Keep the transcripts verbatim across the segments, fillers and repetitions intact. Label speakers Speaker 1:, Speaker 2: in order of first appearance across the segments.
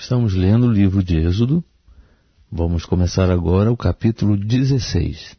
Speaker 1: Estamos lendo o livro de Êxodo. Vamos começar agora o capítulo dezesseis.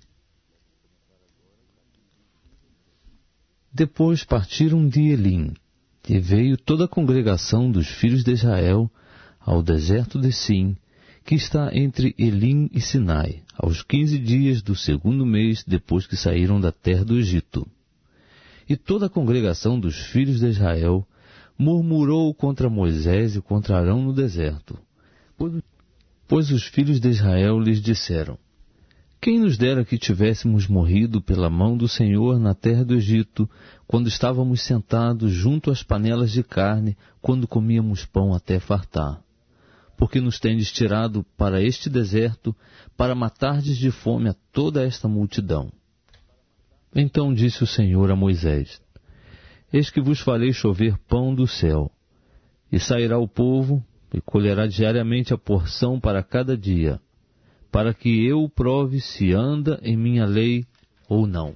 Speaker 1: Depois partiram de Elim, e veio toda a congregação dos filhos de Israel ao deserto de Sim, que está entre Elim e Sinai, aos quinze dias do segundo mês depois que saíram da terra do Egito. E toda a congregação dos filhos de Israel murmurou contra Moisés e contra Arão no deserto, pois, pois os filhos de Israel lhes disseram: Quem nos dera que tivéssemos morrido pela mão do Senhor na terra do Egito, quando estávamos sentados junto às panelas de carne, quando comíamos pão até fartar? Porque nos tendes tirado para este deserto, para matardes de fome a toda esta multidão. Então disse o Senhor a Moisés: Eis que vos farei chover pão do céu, e sairá o povo, e colherá diariamente a porção para cada dia, para que eu prove se anda em minha lei ou não.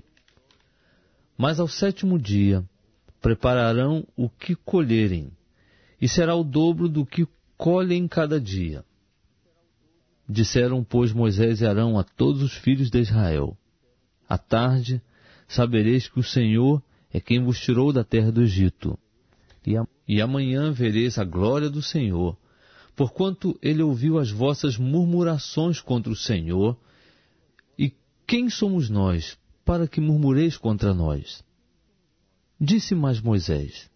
Speaker 1: Mas ao sétimo dia prepararão o que colherem, e será o dobro do que colhem cada dia. Disseram, pois, Moisés e Arão a todos os filhos de Israel: À tarde sabereis que o Senhor é quem vos tirou da terra do Egito, e, a... e amanhã vereis a glória do Senhor, porquanto ele ouviu as vossas murmurações contra o Senhor. E quem somos nós, para que murmureis contra nós? Disse mais Moisés: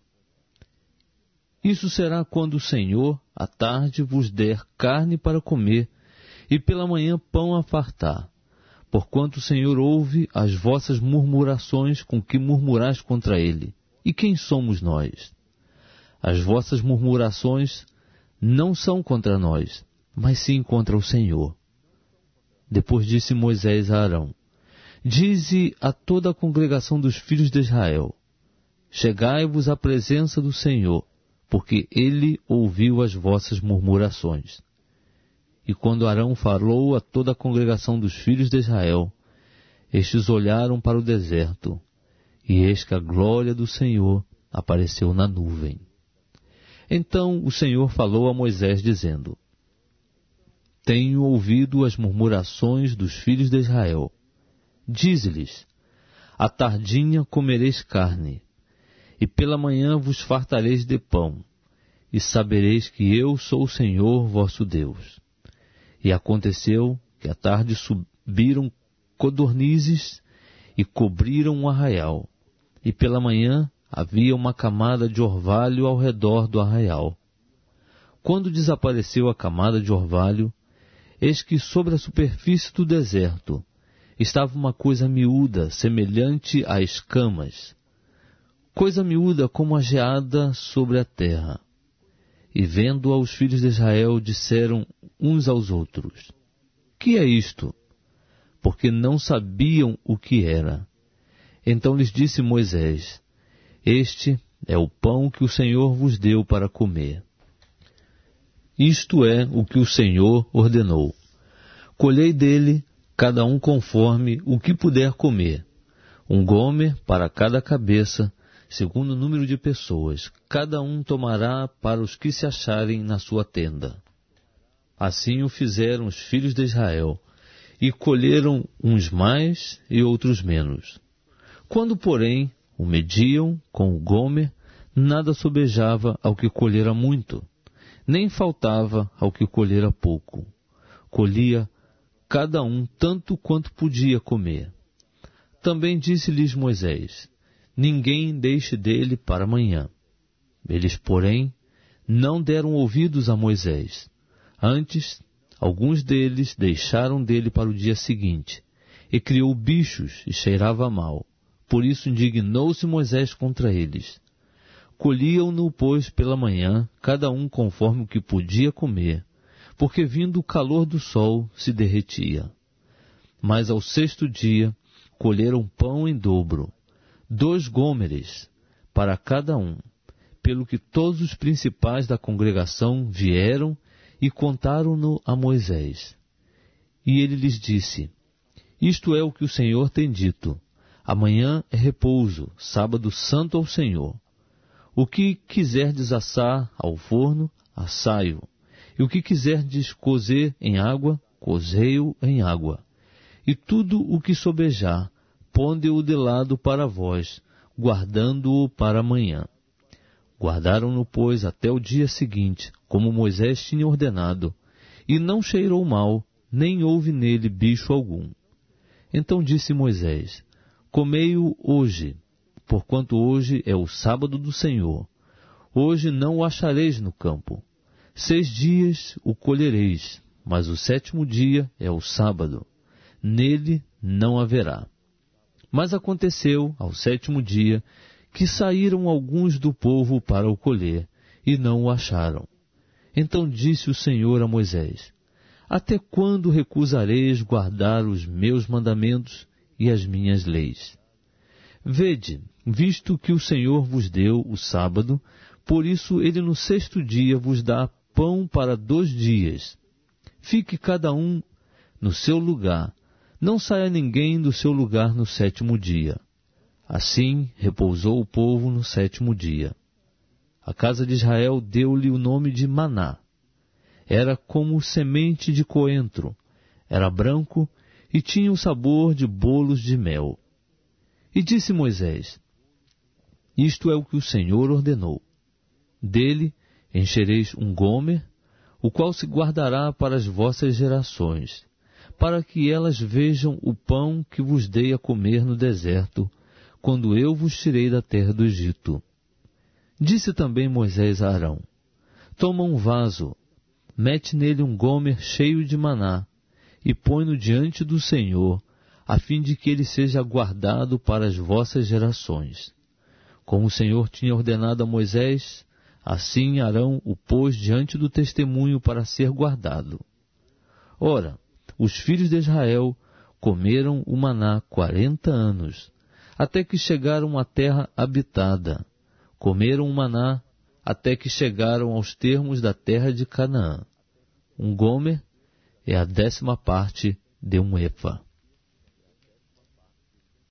Speaker 1: Isso será quando o Senhor, à tarde, vos der carne para comer, e pela manhã pão a fartar. Porquanto o Senhor ouve as vossas murmurações com que murmurais contra ele. E quem somos nós? As vossas murmurações não são contra nós, mas sim contra o Senhor. Depois disse Moisés a Arão: Dize a toda a congregação dos filhos de Israel: Chegai-vos à presença do Senhor, porque ele ouviu as vossas murmurações. E quando Arão falou a toda a congregação dos filhos de Israel, estes olharam para o deserto, e eis que a glória do Senhor apareceu na nuvem. Então o Senhor falou a Moisés, dizendo: Tenho ouvido as murmurações dos filhos de Israel. Dize-lhes: À tardinha comereis carne, e pela manhã vos fartareis de pão, e sabereis que eu sou o Senhor vosso Deus. E aconteceu que à tarde subiram codornizes e cobriram um arraial, e pela manhã havia uma camada de orvalho ao redor do arraial. Quando desapareceu a camada de orvalho, eis que sobre a superfície do deserto estava uma coisa miúda, semelhante a escamas, coisa miúda como a geada sobre a terra. E vendo-a os filhos de Israel, disseram uns aos outros: Que é isto? Porque não sabiam o que era. Então lhes disse Moisés: Este é o pão que o Senhor vos deu para comer. Isto é o que o Senhor ordenou: Colhei dele, cada um conforme o que puder comer, um gomer para cada cabeça, segundo o número de pessoas, cada um tomará para os que se acharem na sua tenda. Assim o fizeram os filhos de Israel, e colheram uns mais e outros menos. Quando, porém, o mediam com o gomer, nada sobejava ao que colhera muito, nem faltava ao que colhera pouco. Colhia cada um tanto quanto podia comer. Também disse-lhes Moisés: Ninguém deixe dele para amanhã. Eles, porém, não deram ouvidos a Moisés. Antes, alguns deles deixaram dele para o dia seguinte, e criou bichos e cheirava mal. Por isso indignou-se Moisés contra eles. Colhiam-no, pois, pela manhã, cada um conforme o que podia comer, porque vindo o calor do sol se derretia. Mas ao sexto dia colheram pão em dobro, dois gômeres para cada um, pelo que todos os principais da congregação vieram e contaram-no a Moisés. E ele lhes disse: Isto é o que o Senhor tem dito: Amanhã é repouso, sábado santo ao Senhor. O que quiserdes assar ao forno, assai-o, E o que quiserdes cozer em água, cozei-o em água. E tudo o que sobejar, ponde-o de lado para vós, guardando-o para amanhã. Guardaram-no, pois, até o dia seguinte, como Moisés tinha ordenado, e não cheirou mal, nem houve nele bicho algum. Então disse Moisés: Comei-o hoje, porquanto hoje é o sábado do Senhor. Hoje não o achareis no campo. Seis dias o colhereis, mas o sétimo dia é o sábado. Nele não haverá. Mas aconteceu, ao sétimo dia, que saíram alguns do povo para o colher, e não o acharam. Então disse o Senhor a Moisés: Até quando recusareis guardar os meus mandamentos e as minhas leis? Vede, visto que o Senhor vos deu o sábado, por isso ele no sexto dia vos dá pão para dois dias. Fique cada um no seu lugar, não saia ninguém do seu lugar no sétimo dia. Assim repousou o povo no sétimo dia. A casa de Israel deu-lhe o nome de Maná. Era como semente de coentro, era branco e tinha o sabor de bolos de mel. E disse Moisés: Isto é o que o Senhor ordenou. Dele enchereis um gomer, o qual se guardará para as vossas gerações, para que elas vejam o pão que vos dei a comer no deserto, quando eu vos tirei da terra do Egito. Disse também Moisés a Arão: Toma um vaso, mete nele um gomer cheio de maná, e põe-no diante do Senhor, a fim de que ele seja guardado para as vossas gerações. Como o Senhor tinha ordenado a Moisés, assim Arão o pôs diante do testemunho para ser guardado. Ora, os filhos de Israel comeram o maná quarenta anos, até que chegaram à terra habitada. Comeram o maná até que chegaram aos termos da terra de Canaã. Um gomer é a décima parte de um efa.